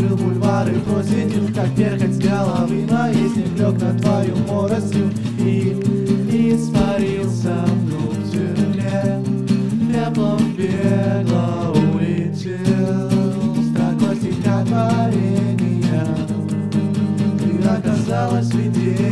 Открыл бульвары, просветил, как перхоть с головы моей. Снег лег на твою моросью и испарился вглубь тюрьме. Пеплом бегло улетел строкой стихотворения. Ты оказалась в виде